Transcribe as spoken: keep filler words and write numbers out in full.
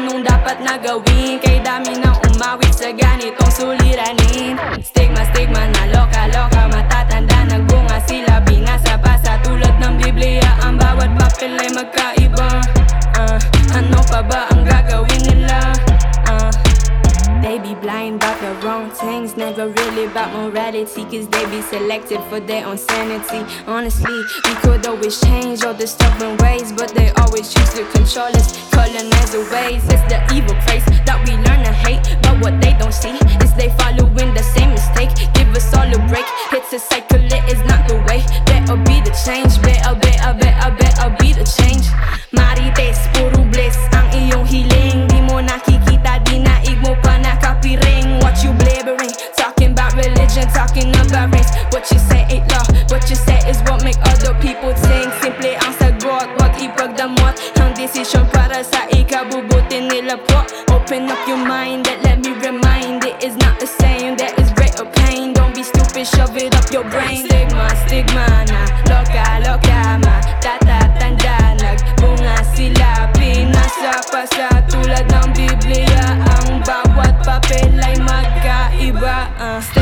anong dapat na gawin, kay dami nang umawit sa ganitong suliranin. Stigma, stigma na loka, loka, matatanda, nagbunga sila, binasa pa sa tulad ng Biblia. Ang bawat papel ay magkaiba. uh, Ano pa ba ang gagawin nila? uh, They be blind about the wrong things, never really about morality, cause they be selected for their own sanity. Honestly, we could always change all the stubborn ways, but they always choose to control us, colonize the ways. It's the evil place that we learn to hate, but what they don't see is they following the same mistake. Give us all a break, it's a cycle, it is not the way. Better be the change, better, better, better, better be the change. Marites, puro bliss ang iyong hiling, di mo nakikita, di naig mo pa nakapiring. What you blabbering, talking about religion, talking about race. What you say ain't law, what you say is what make other people think. Simple ang sagot, wag ipagdamot ang desisyon para sa ikabubuti nila po. Open up your mind and let me remind, it is not the same, there is greater pain. Don't be stupid, shove it up your brain. Stigma, stigma na loka, loka, matatatanda, nagbunga sila, pinasa pa sa tulad ng Biblia. Ang bawat papel ay magkaiba. uh.